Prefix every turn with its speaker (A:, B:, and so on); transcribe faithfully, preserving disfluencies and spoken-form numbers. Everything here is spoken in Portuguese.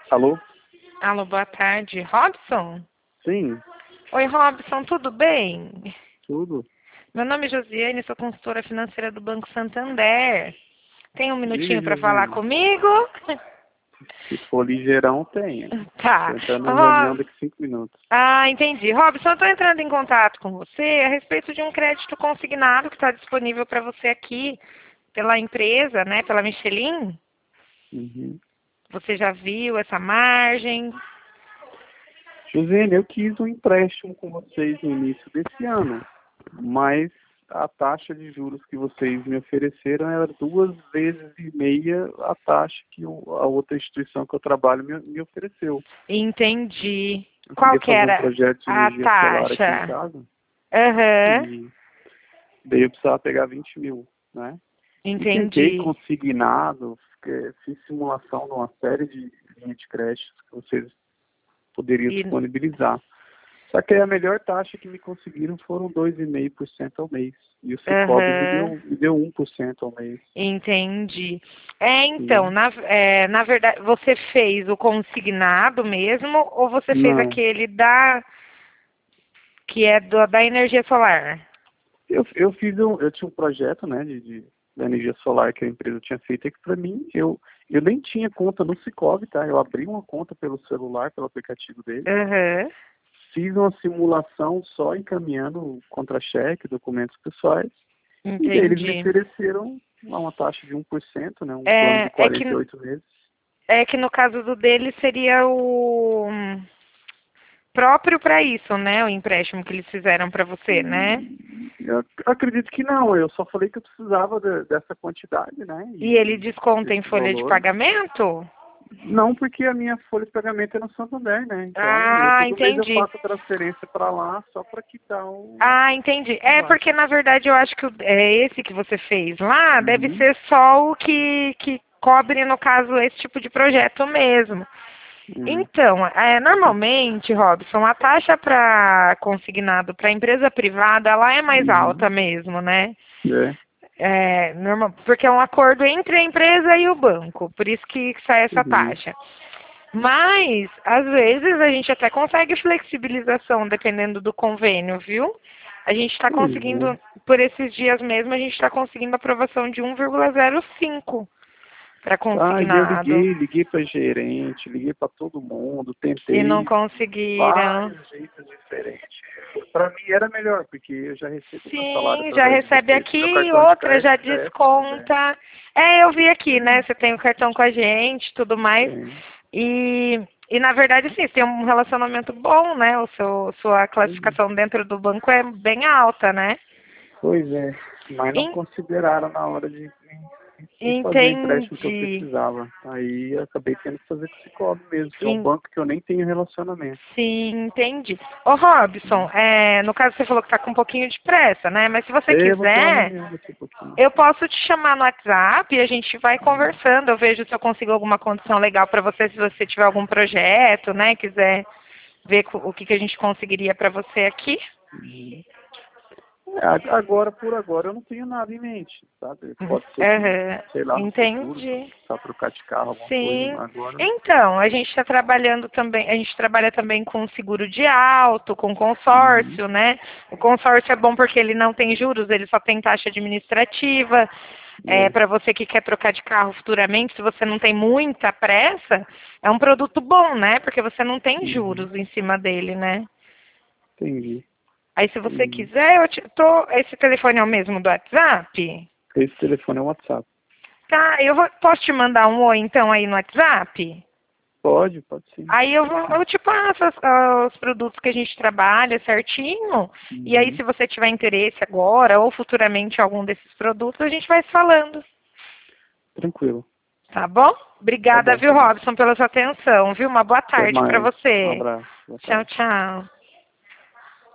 A: Alô?
B: Alô, boa tarde. Robson?
A: Sim,
B: Oi, Robson, tudo bem?
A: tudo.
B: Meu nome é Josiane, sou consultora financeira do Banco Santander. Tem um
A: Diga,
B: minutinho para falar
A: Josiane.
B: comigo?
A: Se for ligeirão, tenha.
B: Tá.
A: Tô entrando na reunião
B: Rob...
A: daqui a cinco minutos.
B: Ah, entendi. Robson, eu estou entrando em contato com você a respeito de um crédito consignado que está disponível para você aqui pela empresa, né, pela Michelin.
A: Uhum.
B: Você já viu essa margem?
A: Josiane, eu quis um empréstimo com vocês no início desse ano, mas a taxa de juros que vocês me ofereceram era duas vezes e meia a taxa que o- a outra instituição que eu trabalho me, me ofereceu.
B: Entendi.
A: Eu
B: Qual
A: queria
B: que
A: fazer um
B: era
A: projeto de
B: a
A: energia solar aqui em
B: taxa?
A: casa
B: Aham,
A: e daí eu precisava pegar vinte mil, né? E tentei
B: entendi.
A: consignado, eh, fiz simulação de uma série de linhas de crédito que vocês poderiam
B: E,
A: disponibilizar. Só que aí a melhor taxa que me conseguiram foram dois vírgula cinco por cento ao mês. E o Cicobi me
B: aham,
A: deu, me deu um por cento ao mês.
B: entendi. É, então,
A: Sim.
B: na, é, na verdade, você fez o consignado mesmo ou você fez
A: Não.
B: aquele da que é do, da energia solar?
A: Eu, eu fiz um, eu tinha um projeto, né, de, de da energia solar que a empresa tinha feito, e que para mim, eu, eu nem tinha conta no Cicobi, tá? Eu abri uma conta pelo celular, pelo aplicativo dele.
B: Aham,
A: Fiz uma simulação só encaminhando contra-cheque, documentos pessoais, e daí eles me
B: entendi.
A: ofereceram lá uma taxa de um por cento, né, um plano de
B: É, é
A: quarenta e
B: que,
A: oito meses.
B: é que no caso do dele seria o próprio para isso, né? O empréstimo que eles fizeram para você, né?
A: Hum, Eu ac- acredito que não, eu só falei que eu precisava de- dessa quantidade, né,
B: E ele
A: e
B: desconta em
A: desse
B: folha de
A: valor.
B: pagamento?
A: Não, porque a minha folha de pagamento é no Santander, né, então eu
B: Ah,
A: todo mês eu
B: entendi.
A: faço a transferência para lá só para quitar o
B: Ah, entendi. É
A: trabalho.
B: porque na verdade eu acho que o- é esse que você fez lá deve
A: Uhum,
B: ser só o que, que cobre, no caso, esse tipo de projeto mesmo.
A: uhum,
B: Então, é, normalmente, Robson, a taxa para consignado para empresa privada, ela é mais alta
A: uhum,
B: mesmo, né?
A: é,
B: É, normal, porque é um acordo entre a empresa e o banco, por isso que sai essa
A: uhum,
B: taxa. Mas, às vezes, a gente até consegue flexibilização, dependendo do convênio, viu? A gente está
A: pois é.
B: conseguindo, por esses dias mesmo, a gente está conseguindo aprovação de um vírgula zero cinco para
A: Ah, e eu
B: consignado.
A: liguei, liguei para gerente, liguei para todo mundo,
B: E não
A: tentei
B: conseguiram.
A: vários jeitos diferentes. Para mim era melhor, porque eu já recebo meu salário
B: Sim, já
A: através de
B: recebe
A: vocês.
B: aqui
A: Meu
B: e
A: cartão de
B: outra
A: crédito
B: já
A: já é Santander.
B: desconta. É, eu vi aqui, né? Você tem o cartão com a gente, tudo mais.
A: Tem.
B: E, e na verdade, sim, você tem um relacionamento bom, né? O seu, sua
A: Pois é.
B: classificação dentro do banco é bem alta, né?
A: Pois é, mas não
B: En-
A: consideraram na hora de, de fazer o empréstimo que eu
B: Entendi.
A: precisava. Aí eu acabei tendo que fazer com o Cicobi mesmo, que é um
B: En-
A: banco que eu nem tenho relacionamento.
B: Sim, entendi. Ô, Robson, é, no caso você falou que está com um pouquinho de pressa, né? Mas se você
A: Eu vou ter uma
B: quiser,
A: reunião daqui a pouquinho.
B: eu posso te chamar no WhatsApp e a gente vai conversando. Eu vejo se eu consigo alguma condição legal para você, se você tiver algum projeto, né? Quiser ver co- o que, que a gente conseguiria para você aqui.
A: Uhum. É, a- agora, por agora, eu não tenho nada em mente, sabe? Pode ser que,
B: Aham,
A: sei lá, no futuro, se eu
B: entendi.
A: precisar trocar de carro, alguma coisa,
B: Sim.
A: mas agora.
B: Então, a gente está trabalhando também, a gente trabalha também com seguro de auto, com
A: Uhum.
B: consórcio, né? O consórcio é bom porque ele não tem juros, ele só tem taxa administrativa. É,
A: É,
B: para você que quer trocar de carro futuramente, se você não tem muita pressa, é um produto bom, né? Porque você não tem
A: uhum.
B: juros em cima dele, né?
A: Entendi,
B: Aí se você
A: entendi.
B: quiser, eu te, tô, esse telefone é o mesmo do WhatsApp?
A: Esse telefone é o WhatsApp.
B: Tá, eu vou, posso te mandar um oi então aí no WhatsApp?
A: Pode, pode sim,
B: Aí eu,
A: pode
B: vou,
A: sim.
B: eu te passo as- ah, os produtos que a gente trabalha certinho. E aí,
A: Uhum.
B: se você tiver interesse agora ou futuramente em algum desses produtos, a gente vai se falando.
A: Tranquilo.
B: Tá bom?
A: Tá
B: Obrigada,
A: bom,
B: viu,
A: tá bom.
B: Robson, pela sua atenção, viu? Uma boa
A: Até
B: tarde para
A: mais. Um
B: você.
A: abraço. Boa
B: Tchau,
A: tarde.
B: tchau.